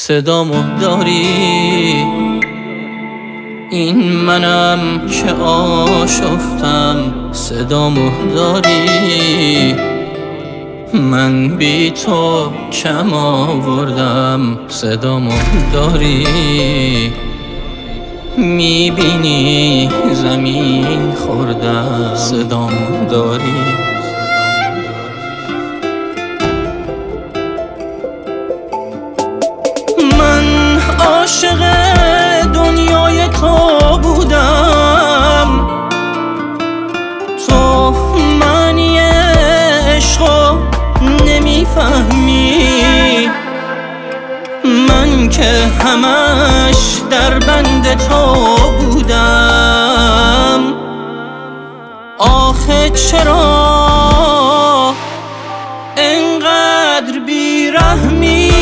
صدامو داری؟ این منم که آشفتم. صدامو داری؟ من بی تو کم آوردم. صدامو داری؟ میبینی زمین خوردم. صدامو داری؟ من عاشق دنیای تو بودم، تو معنی عشقو نمیفهمی. من که همش در بند تو بودم، آخه چرا انقدر بیرحمی؟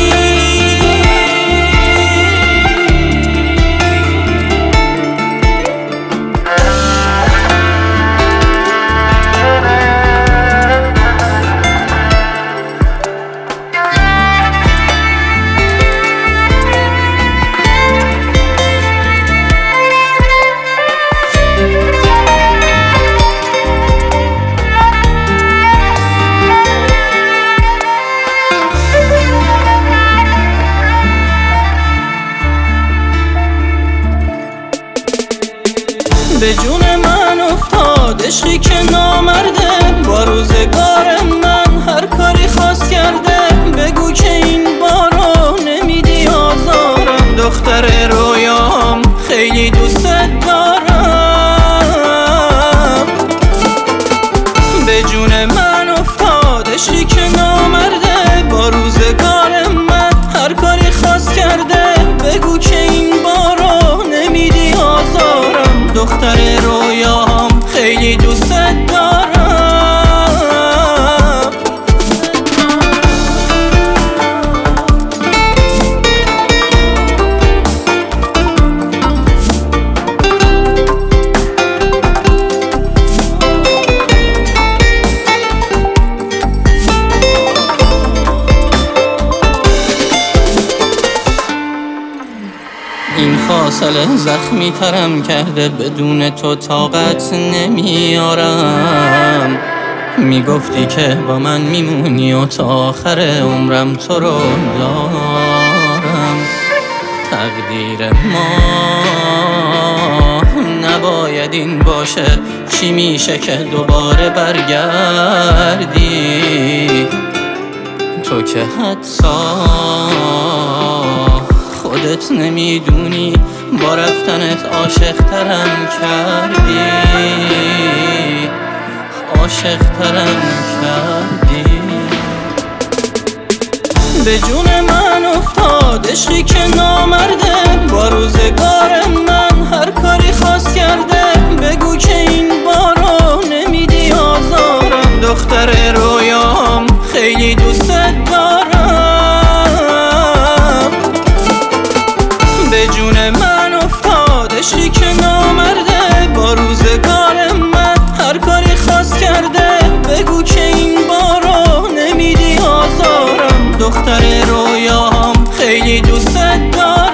به جون من افتاد عشقی که نامرده، با روزگار من هر کاری خواست کرده. بگو که این بارو نمیدی آزارم، دختر رویام خیلی دوست دارم. به جون من افتاد عشقی که نامرده، با روزگار من هر کاری خواست کرده. بگو که این بارو نمیدی آزارم، دختر رویام خیلی دوست دارم. این فاصله زخمی ترم کرده، بدون تو طاقت نمیارم. میگفتی که با من میمونی و تا آخر عمرم تو رو دارم. تقدیر ما نباید این باشه، چی میشه که دوباره برگردی؟ تو که حتی خودت نمیدونی، با رفتنت عاشق ترم کردی، عاشق ترم کردی. به جون من افتاد عشقی که نامرده، با روزگار من هر کاری خواست کرده. بگو که این بارو نمیدی آزارم، دختر رویام خیلی دوست دارم. به جون من افتاد عشقی که نامرده، با روزگار من هر کاری خواست کرده. بگو که این بارو نمیدی آزارم، دختر رویام خیلی دوست دارم.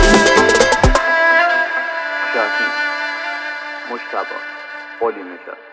مجتبی قلی نشست.